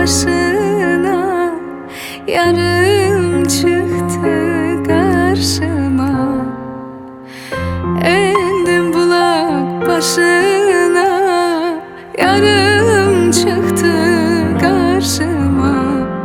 başına, yarım çıktı karşıma. Endim bulak başına, yarım çıktı karşıma.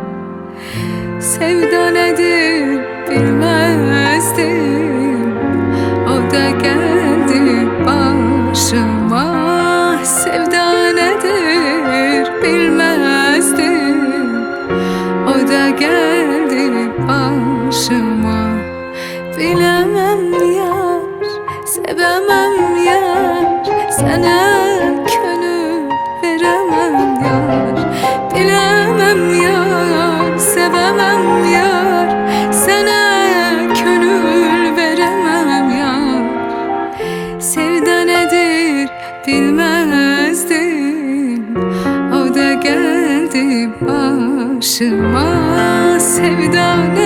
Sevda nedir bilmezdim, o da geldi başıma. Sevda nedir bilmezdim, o da geldi başıma. Bilemem yar, sevemem yar, sana gönül veremem yar. Bilemem yar, sevemem yar, sana gönül veremem yar. Sevda nedir bilmezdim, o da geldi başıma. Sevda